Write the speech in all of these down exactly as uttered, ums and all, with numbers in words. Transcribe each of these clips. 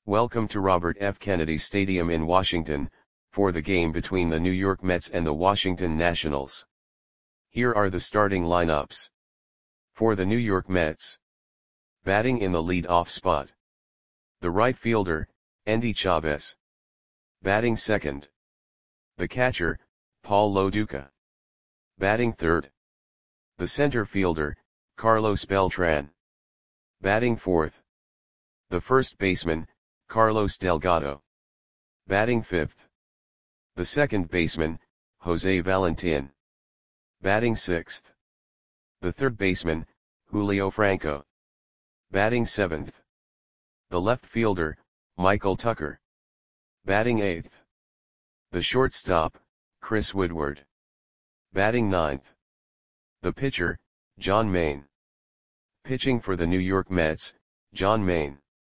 Welcome to Robert F. Kennedy Stadium in Washington, for the game between the New York Mets and the Washington Nationals. Here are the starting lineups. For the New York Mets. Batting in the lead-off spot. The right fielder, Endy Chavez. Batting second. The catcher, Paul Lo Duca. Batting third. The center fielder, Carlos Beltran. Batting fourth. The first baseman, Carlos Delgado. Batting fifth. The second baseman, Jose Valentin. Batting sixth. The third baseman, Julio Franco. Batting seventh. The left fielder, Michael Tucker. Batting eighth. The shortstop, Chris Woodward. Batting ninth. The pitcher, John Maine. Pitching for the New York Mets, John Maine.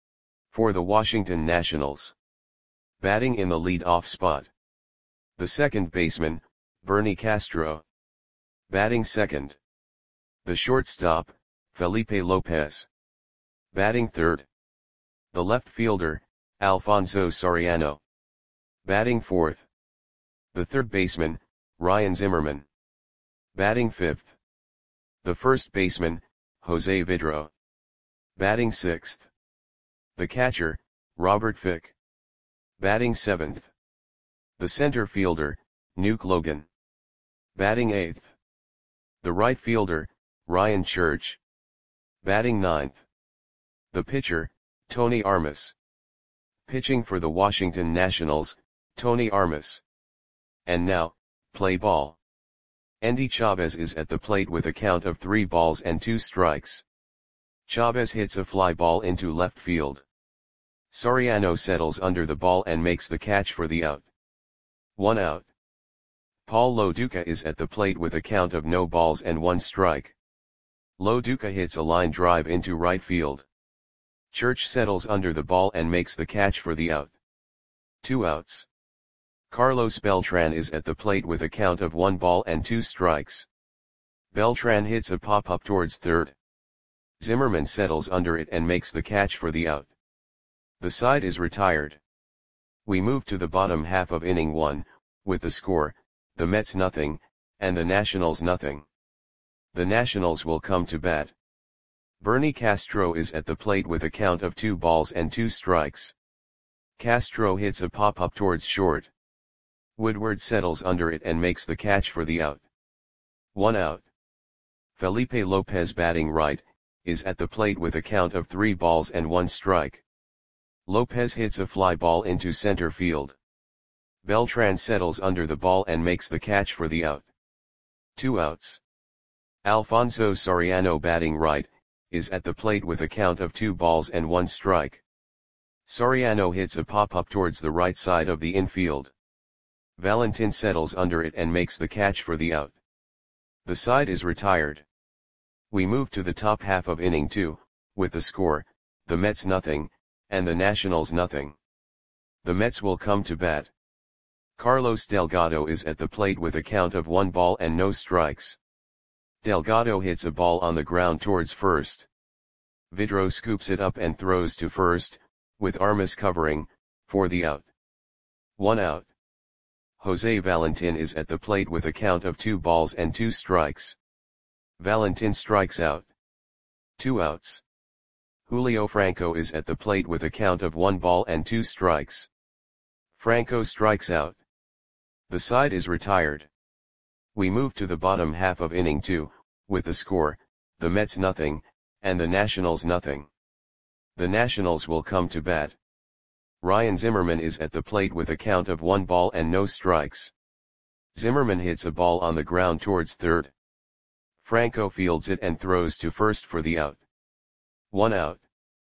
For the Washington Nationals. Batting in the lead-off spot. The second baseman, Bernie Castro. Batting second. The shortstop, Felipe Lopez. Batting third. The left fielder, Alfonso Soriano. Batting fourth. The third baseman, Ryan Zimmerman. Batting fifth. The first baseman, Jose Vidro. Batting sixth. The catcher, Robert Fick. Batting seventh. The center fielder, Nuke Logan. Batting eighth. The right fielder, Ryan Church. Batting ninth. The pitcher, Tony Armas. Pitching for the Washington Nationals, Tony Armas. And now, play ball. Endy Chavez is at the plate with a count of three balls and two strikes. Chavez hits a fly ball into left field. Soriano settles under the ball and makes the catch for the out. One out. Paul Lo Duca is at the plate with a count of no balls and one strike. Lo Duca hits a line drive into right field. Church settles under the ball and makes the catch for the out. Two outs. Carlos Beltran is at the plate with a count of one ball and two strikes. Beltran hits a pop-up towards third. Zimmerman settles under it and makes the catch for the out. The side is retired. We move to the bottom half of inning one, with the score, the Mets nothing, and the Nationals nothing. The Nationals will come to bat. Bernie Castro is at the plate with a count of two balls and two strikes. Castro hits a pop-up towards short. Woodward settles under it and makes the catch for the out. One out. Felipe Lopez batting right, is at the plate with a count of three balls and one strike. Lopez hits a fly ball into center field. Beltran settles under the ball and makes the catch for the out. Two outs. Alfonso Soriano batting right, is at the plate with a count of two balls and one strike. Soriano hits a pop-up towards the right side of the infield. Valentin settles under it and makes the catch for the out. The side is retired. We move to the top half of inning two, with the score, the Mets nothing, and the Nationals nothing. The Mets will come to bat. Carlos Delgado is at the plate with a count of one ball and no strikes. Delgado hits a ball on the ground towards first. Vidro scoops it up and throws to first, with Armas covering, for the out. One out. Jose Valentin is at the plate with a count of two balls and two strikes. Valentin strikes out. Two outs. Julio Franco is at the plate with a count of one ball and two strikes. Franco strikes out. The side is retired. We move to the bottom half of inning two, with the score, the Mets nothing, and the Nationals nothing. The Nationals will come to bat. Ryan Zimmerman is at the plate with a count of one ball and no strikes. Zimmerman hits a ball on the ground towards third. Franco fields it and throws to first for the out. One out.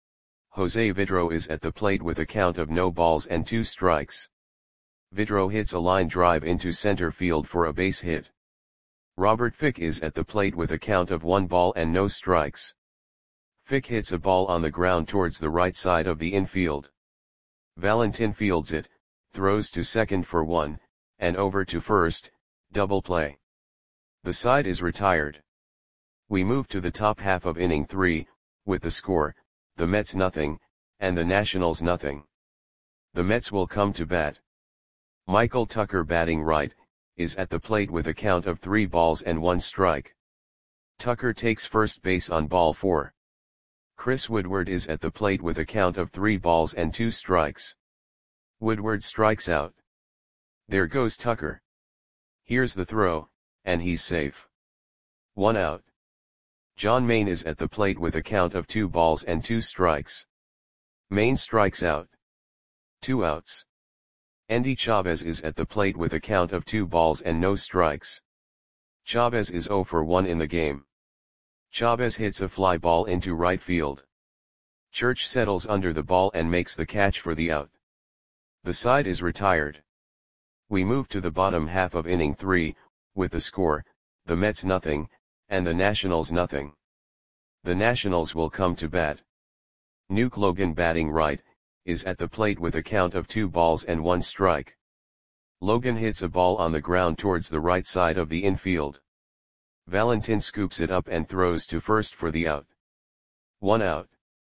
Jose Vidro is at the plate with a count of no balls and two strikes. Vidro hits a line drive into center field for a base hit. Robert Fick is at the plate with a count of one ball and no strikes. Fick hits a ball on the ground towards the right side of the infield. Valentin fields it, throws to second for one, and over to first, double play. The side is retired. We move to the top half of inning three, with the score, the Mets nothing, and the Nationals nothing. The Mets will come to bat. Michael Tucker, batting right, is at the plate with a count of three balls and one strike. Tucker takes first base on ball four. Chris Woodward is at the plate with a count of three balls and two strikes. Woodward strikes out. There goes Tucker. Here's the throw, and he's safe. One out. John Maine is at the plate with a count of two balls and two strikes. Maine strikes out. Two outs. Endy Chavez is at the plate with a count of two balls and no strikes. Chavez is zero for one in the game. Chavez hits a fly ball into right field. Church settles under the ball and makes the catch for the out. The side is retired. We move to the bottom half of inning three, with the score, the Mets nothing, and the Nationals nothing. The Nationals will come to bat. Nuke Logan, batting right, is at the plate with a count of two balls and one strike. Logan hits a ball on the ground towards the right side of the infield. Valentin scoops it up and throws to first for the out. One out.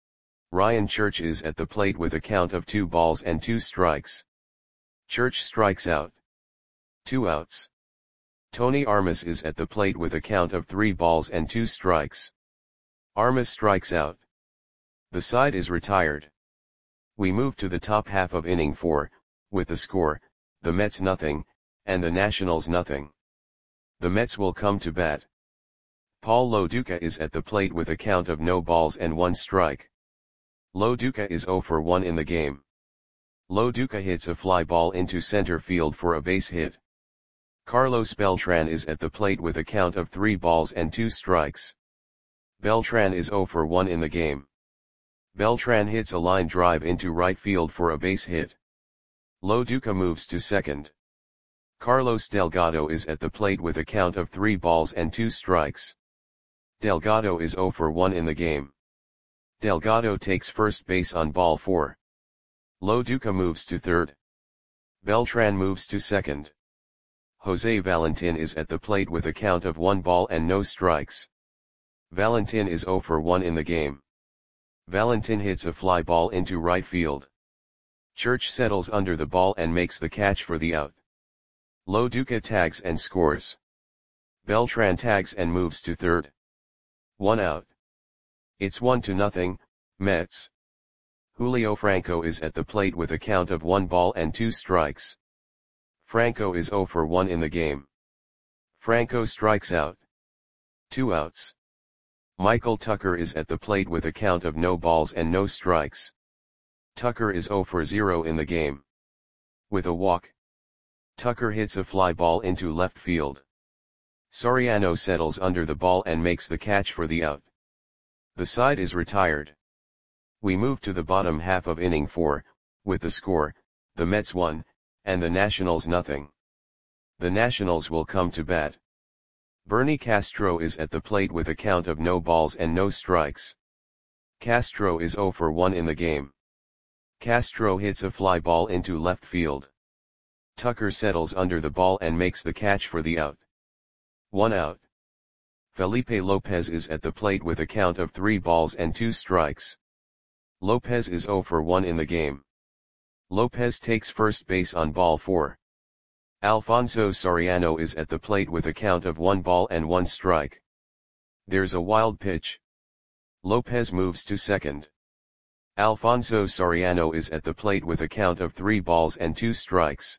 Ryan Church is at the plate with a count of two balls and two strikes. Church strikes out. Two outs. Tony Armas is at the plate with a count of three balls and two strikes. Armas strikes out. The side is retired. We move to the top half of inning four, with the score, the Mets nothing, and the Nationals nothing. The Mets will come to bat. Paul Lo Duca is at the plate with a count of no balls and one strike. Lo Duca is zero for one in the game. Lo Duca hits a fly ball into center field for a base hit. Carlos Beltran is at the plate with a count of three balls and two strikes. Beltran is zero for one in the game. Beltran hits a line drive into right field for a base hit. Lo Duca moves to second. Carlos Delgado is at the plate with a count of three balls and two strikes. Delgado is zero for one in the game. Delgado takes first base on ball four. Lo Duca moves to third. Beltran moves to second. Jose Valentin is at the plate with a count of one ball and no strikes. Valentin is zero for one in the game. Valentin hits a fly ball into right field. Church settles under the ball and makes the catch for the out. Lo Duca tags and scores. Beltran tags and moves to third. One out. It's one to nothing, Mets. Julio Franco is at the plate with a count of one ball and two strikes. Franco is zero for one in the game. Franco strikes out. Two outs. Michael Tucker is at the plate with a count of no balls and no strikes. Tucker is zero for zero in the game. With a walk. Tucker hits a fly ball into left field. Soriano settles under the ball and makes the catch for the out. The side is retired. We move to the bottom half of inning four, with the score, the Mets one, and the Nationals nothing. The Nationals will come to bat. Bernie Castro is at the plate with a count of no balls and no strikes. Castro is zero for one in the game. Castro hits a fly ball into left field. Tucker settles under the ball and makes the catch for the out. One out. Felipe Lopez is at the plate with a count of three balls and two strikes. Lopez is zero for one in the game. Lopez takes first base on ball four. Alfonso Soriano is at the plate with a count of one ball and one strike. There's a wild pitch. Lopez moves to second. Alfonso Soriano is at the plate with a count of three balls and two strikes.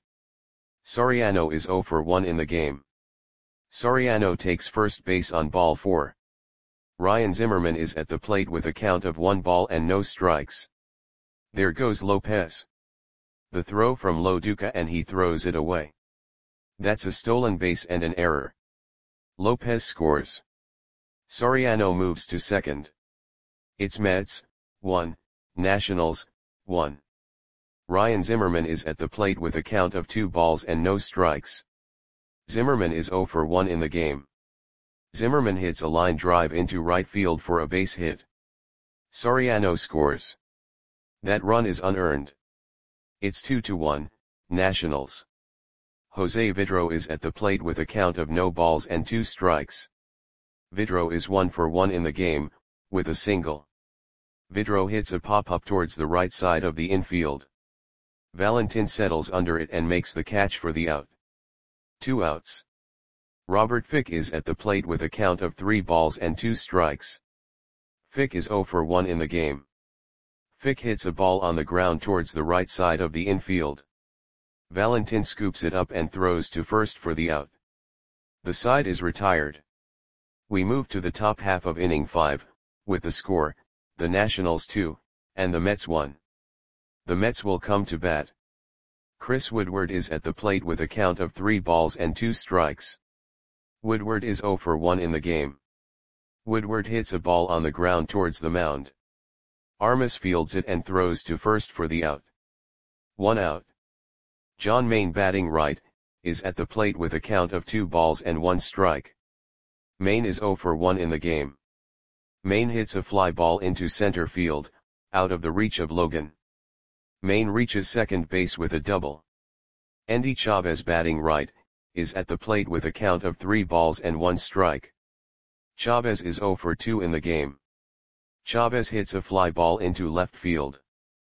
Soriano is zero for one in the game. Soriano takes first base on ball four. Ryan Zimmerman is at the plate with a count of one ball and no strikes. There goes Lopez. The throw from Lo Duca and he throws it away. That's a stolen base and an error. Lopez scores. Soriano moves to second. It's Mets, one, Nationals, one. Ryan Zimmerman is at the plate with a count of two balls and no strikes. Zimmerman is zero for one in the game. Zimmerman hits a line drive into right field for a base hit. Soriano scores. That run is unearned. It's two to one, Nationals. Jose Vidro is at the plate with a count of no balls and two strikes. Vidro is one for one in the game, with a single. Vidro hits a pop-up towards the right side of the infield. Valentin settles under it and makes the catch for the out. Two outs. Robert Fick is at the plate with a count of three balls and two strikes. Fick is zero for one in the game. Fick hits a ball on the ground towards the right side of the infield. Valentin scoops it up and throws to first for the out. The side is retired. We move to the top half of inning five, with the score, the Nationals two, and the Mets one. The Mets will come to bat. Chris Woodward is at the plate with a count of three balls and two strikes. Woodward is zero for one in the game. Woodward hits a ball on the ground towards the mound. Armas fields it and throws to first for the out. One out. John Maine, batting right, is at the plate with a count of two balls and one strike. Maine is zero for one in the game. Maine hits a fly ball into center field, out of the reach of Logan. Maine reaches second base with a double. Endy Chavez, batting right, is at the plate with a count of three balls and one strike. Chavez is zero for two in the game. Chavez hits a fly ball into left field.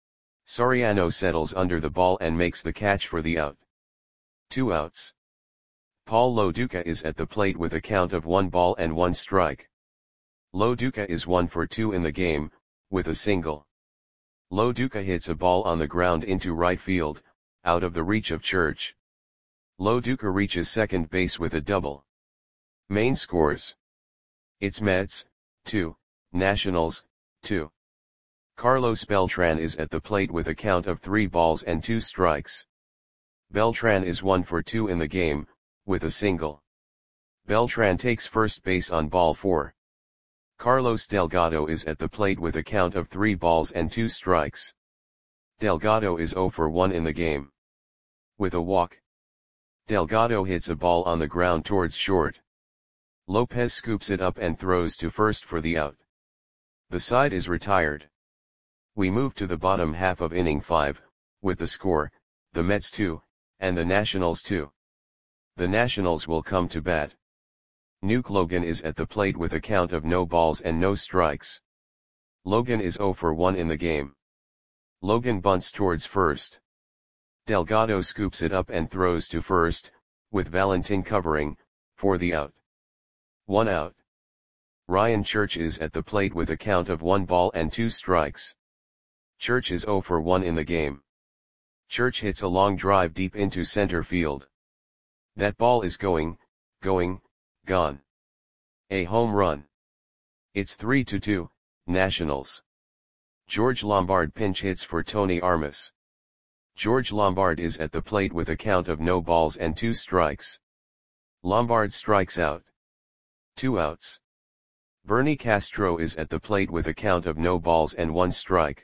Soriano settles under the ball and makes the catch for the out. Two outs. Paul Lo Duca is at the plate with a count of one ball and one strike. Lo Duca is one for two in the game, with a single. Lo Duca hits a ball on the ground into right field, out of the reach of Church. Lo Duca reaches second base with a double. Maine scores. It's Mets, two, Nationals, two. Carlos Beltran is at the plate with a count of three balls and two strikes. Beltran is one for two in the game, with a single. Beltran takes first base on ball four. Carlos Delgado is at the plate with a count of three balls and two strikes. Delgado is zero for one in the game. With a walk. Delgado hits a ball on the ground towards short. Lopez scoops it up and throws to first for the out. The side is retired. We move to the bottom half of inning five, with the score, the Mets two, and the Nationals two. The Nationals will come to bat. Nuke Logan is at the plate with a count of no balls and no strikes. Logan is zero for one in the game. Logan bunts towards first. Delgado scoops it up and throws to first, with Valentin covering, for the out. One out. Ryan Church is at the plate with a count of one ball and two strikes. Church is zero for one in the game. Church hits a long drive deep into center field. That ball is going, going, gone. A home run. It's three to two, Nationals. George Lombard pinch hits for Tony Armas. George Lombard is at the plate with a count of no balls and two strikes. Lombard strikes out. Two outs. Bernie Castro is at the plate with a count of no balls and one strike.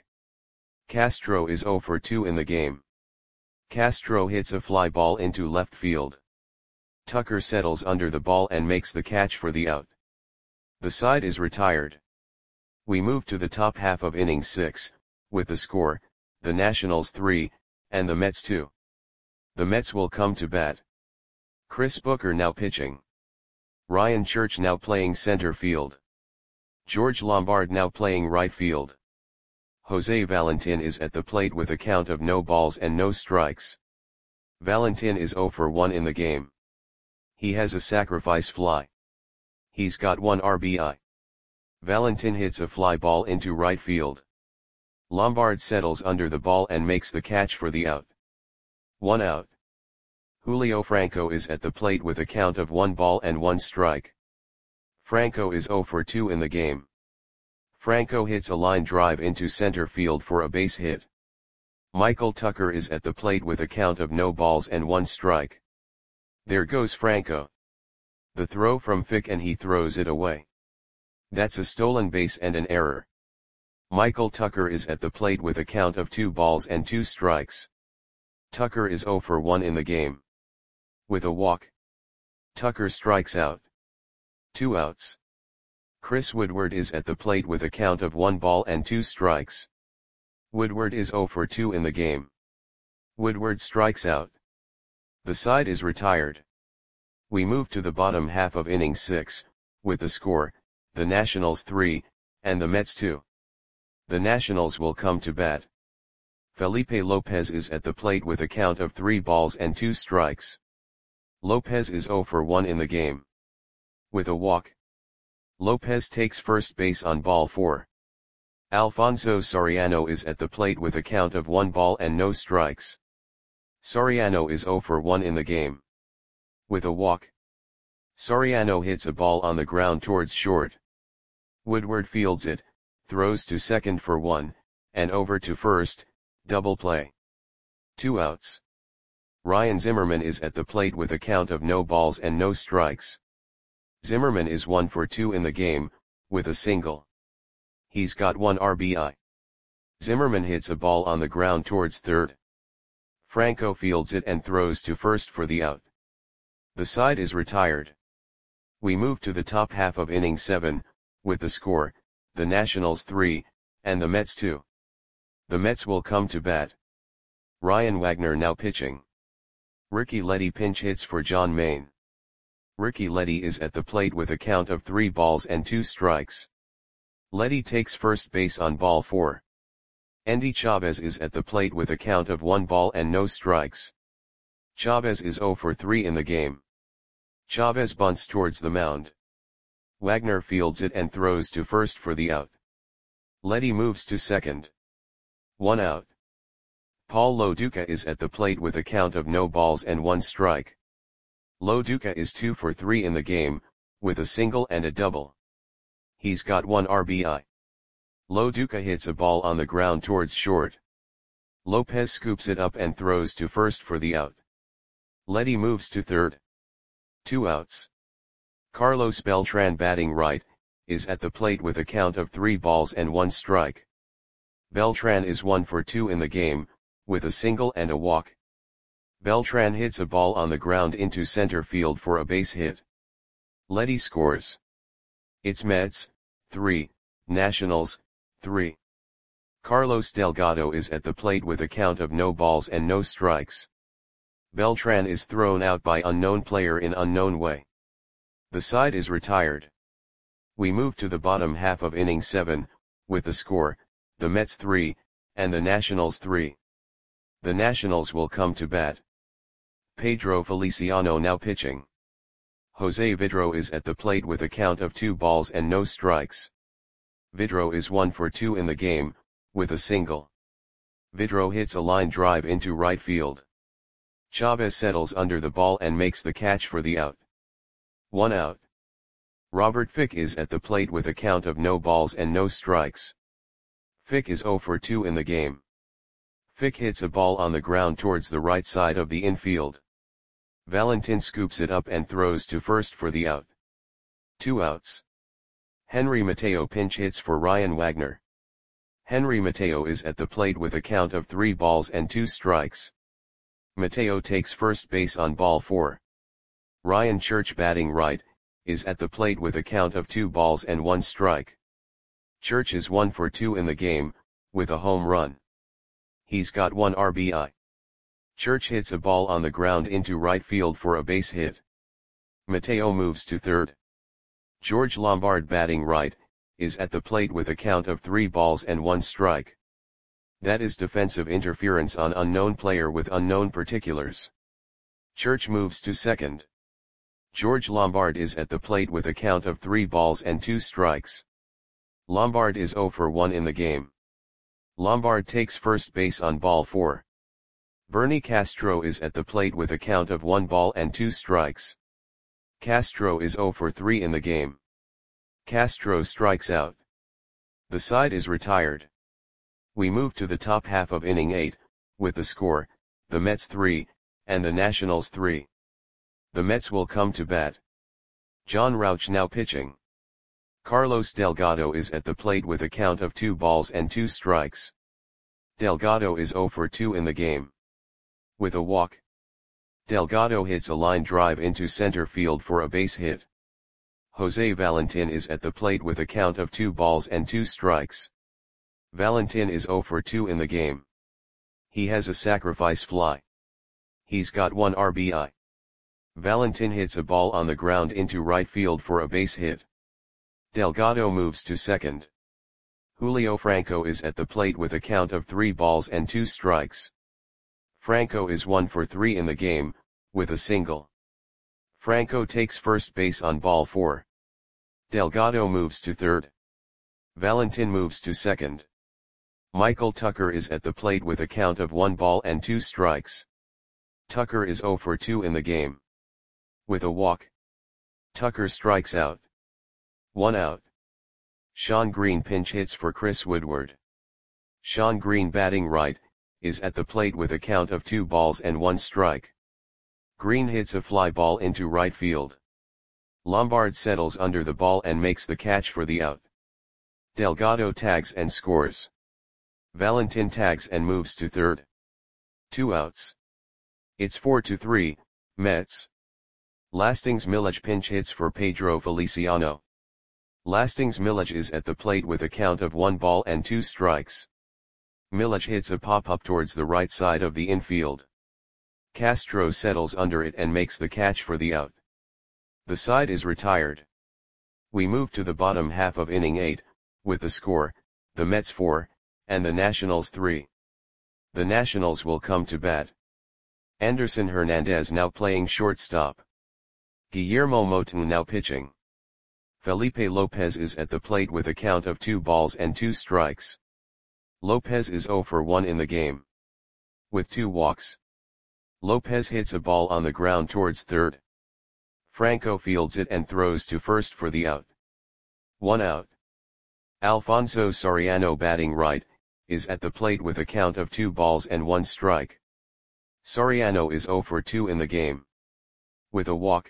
Castro is zero for two in the game. Castro hits a fly ball into left field. Tucker settles under the ball and makes the catch for the out. The side is retired. We move to the top half of inning six, with the score, the Nationals three, and the Mets two. The Mets will come to bat. Chris Booker now pitching. Ryan Church now playing center field. George Lombard now playing right field. Jose Valentin is at the plate with a count of no balls and no strikes. Valentin is zero for one in the game. He has a sacrifice fly. He's got one R B I. Valentin hits a fly ball into right field. Lombard settles under the ball and makes the catch for the out. One out. Julio Franco is at the plate with a count of one ball and one strike. Franco is zero for two in the game. Franco hits a line drive into center field for a base hit. Michael Tucker is at the plate with a count of no balls and one strike. There goes Franco. The throw from Fick and he throws it away. That's a stolen base and an error. Michael Tucker is at the plate with a count of two balls and two strikes. Tucker is zero for one in the game. With a walk. Tucker strikes out. Two outs. Chris Woodward is at the plate with a count of one ball and two strikes. Woodward is zero for two in the game. Woodward strikes out. The side is retired. We move to the bottom half of inning six, with the score, the Nationals three, and the Mets two. The Nationals will come to bat. Felipe Lopez is at the plate with a count of three balls and two strikes. Lopez is zero for one in the game. With a walk, Lopez takes first base on ball four. Alfonso Soriano is at the plate with a count of one ball and no strikes. Soriano is zero for one in the game. With a walk, Soriano hits a ball on the ground towards short. Woodward fields it, throws to second for one, and over to first, double play. Two outs. Ryan Zimmerman is at the plate with a count of no balls and no strikes. Zimmerman is one for two in the game, with a single. He's got one R B I. Zimmerman hits a ball on the ground towards third. Franco fields it and throws to first for the out. The side is retired. We move to the top half of inning seven, with the score, the Nationals three, and the Mets two. The Mets will come to bat. Ryan Wagner now pitching. Ricky Leddy pinch hits for John Maine. Ricky Leddy is at the plate with a count of three balls and two strikes. Leddy takes first base on ball four. Endy Chavez is at the plate with a count of one ball and no strikes. Chavez is zero for three in the game. Chavez bunts towards the mound. Wagner fields it and throws to first for the out. Leddy moves to second. One out. Paul Lo Duca is at the plate with a count of no balls and one strike. Lo Duca is two for three in the game, with a single and a double. He's got one R B I. Lo Duca hits a ball on the ground towards short. Lopez scoops it up and throws to first for the out. Leddy moves to third. Two outs. Carlos Beltran batting right, is at the plate with a count of three balls and one strike. Beltran is one for two in the game, with a single and a walk. Beltran hits a ball on the ground into center field for a base hit. Leddy scores. It's Mets, three, Nationals, three. Carlos Delgado is at the plate with a count of no balls and no strikes. Beltran is thrown out by unknown player in unknown way. The side is retired. We move to the bottom half of inning seven, with the score, the Mets three, and the Nationals three. The Nationals will come to bat. Pedro Feliciano now pitching. Jose Vidro is at the plate with a count of two balls and no strikes. Vidro is one for two in the game, with a single. Vidro hits a line drive into right field. Chavez settles under the ball and makes the catch for the out. One out. Robert Fick is at the plate with a count of no balls and no strikes. Fick is zero for two in the game. Fick hits a ball on the ground towards the right side of the infield. Valentin scoops it up and throws to first for the out. Two outs. Henry Mateo pinch hits for Ryan Wagner. Henry Mateo is at the plate with a count of three balls and two strikes. Mateo takes first base on ball four. Ryan Church batting right, is at the plate with a count of two balls and one strike. Church is one for two in the game, with a home run. He's got one R B I. Church hits a ball on the ground into right field for a base hit. Mateo moves to third. George Lombard batting right, is at the plate with a count of three balls and one strike. That is defensive interference on unknown player with unknown particulars. Church moves to second. George Lombard is at the plate with a count of three balls and two strikes. Lombard is zero for one in the game. Lombard takes first base on ball four. Bernie Castro is at the plate with a count of one ball and two strikes. Castro is zero for three in the game. Castro strikes out. The side is retired. We move to the top half of inning eight, with the score, the Mets three, and the Nationals three. The Mets will come to bat. John Rauch now pitching. Carlos Delgado is at the plate with a count of two balls and two strikes. Delgado is zero for two in the game. With a walk, Delgado hits a line drive into center field for a base hit. Jose Valentin is at the plate with a count of two balls and two strikes. Valentin is zero for two in the game. He has a sacrifice fly. He's got one R B I. Valentin hits a ball on the ground into right field for a base hit. Delgado moves to second. Julio Franco is at the plate with a count of three balls and two strikes. Franco is one for three in the game, with a single. Franco takes first base on ball four. Delgado moves to third. Valentin moves to second. Michael Tucker is at the plate with a count of one ball and two strikes. Tucker is zero for two in the game. With a walk. Tucker strikes out. One out. Shawn Green pinch hits for Chris Woodward. Shawn Green, batting right, is at the plate with a count of two balls and one strike. Green hits a fly ball into right field. Lombard settles under the ball and makes the catch for the out. Delgado tags and scores. Valentin tags and moves to third. Two outs. It's four to three, Mets. Lastings Milledge pinch hits for Pedro Feliciano. Lastings Milledge is at the plate with a count of one ball and two strikes. Milledge hits a pop-up towards the right side of the infield. Castro settles under it and makes the catch for the out. The side is retired. We move to the bottom half of inning eight, with the score, the Mets four, and the Nationals three. The Nationals will come to bat. Anderson Hernandez now playing shortstop. Guillermo Moton now pitching. Felipe Lopez is at the plate with a count of two balls and two strikes. Lopez is zero for one in the game. With two walks. Lopez hits a ball on the ground towards third. Franco fields it and throws to first for the out. One out. Alfonso Soriano, batting right, is at the plate with a count of two balls and one strike. Soriano is zero for two in the game. With a walk.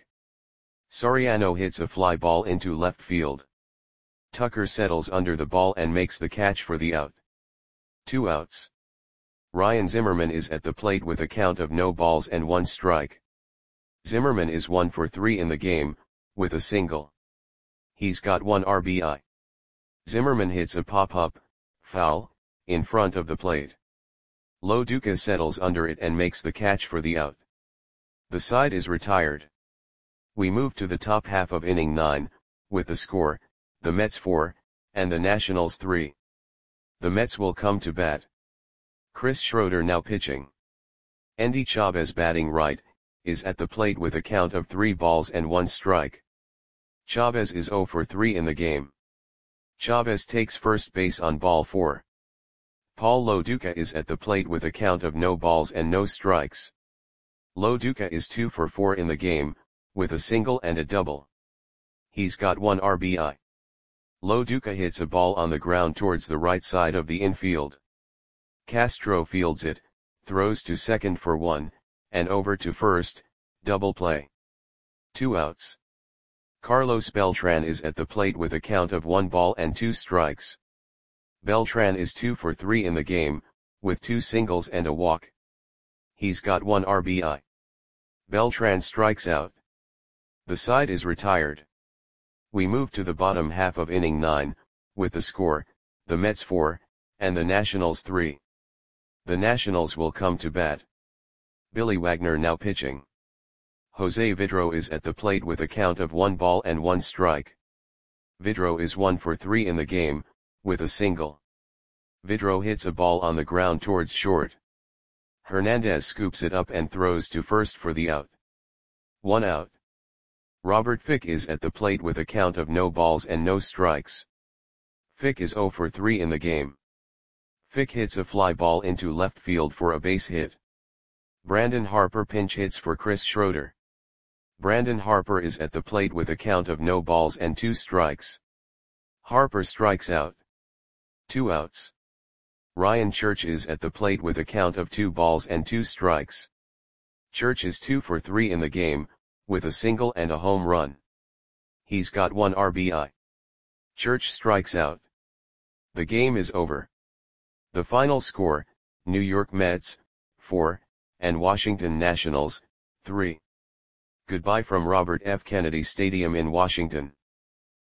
Soriano hits a fly ball into left field. Tucker settles under the ball and makes the catch for the out. Two outs. Ryan Zimmerman is at the plate with a count of no balls and one strike. Zimmerman is one for three in the game, with a single. He's got one R B I. Zimmerman hits a pop-up, foul, in front of the plate. Lo Duca settles under it and makes the catch for the out. The side is retired. We move to the top half of inning nine, with the score, the Mets four, and the Nationals three. The Mets will come to bat. Chris Schroeder now pitching. Endy Chavez, batting right, is at the plate with a count of three balls and one strike. Chavez is zero for three in the game. Chavez takes first base on ball four. Paul Lo Duca is at the plate with a count of no balls and no strikes. Lo Duca is two for four in the game, with a single and a double. He's got one R B I. Lo Duca hits a ball on the ground towards the right side of the infield. Castro fields it, throws to second for one, and over to first, double play. Two outs. Carlos Beltran is at the plate with a count of one ball and two strikes. Beltran is two for three in the game, with two singles and a walk. He's got one R B I. Beltran strikes out. The side is retired. We move to the bottom half of inning nine, with the score, the Mets four, and the Nationals three. The Nationals will come to bat. Billy Wagner now pitching. Jose Vidro is at the plate with a count of one ball and one strike. Vidro is one for three in the game, with a single. Vidro hits a ball on the ground towards short. Hernandez scoops it up and throws to first for the out. One out. Robert Fick is at the plate with a count of no balls and no strikes. Fick is zero for three in the game. Fick hits a fly ball into left field for a base hit. Brandon Harper pinch hits for Chris Schroeder. Brandon Harper is at the plate with a count of no balls and two strikes. Harper strikes out. Two outs. Ryan Church is at the plate with a count of two balls and two strikes. Church is two for three in the game, with a single and a home run. He's got one R B I. Church strikes out. The game is over. The final score, New York Mets, four, and Washington Nationals, three. Goodbye from Robert F. Kennedy Stadium in Washington.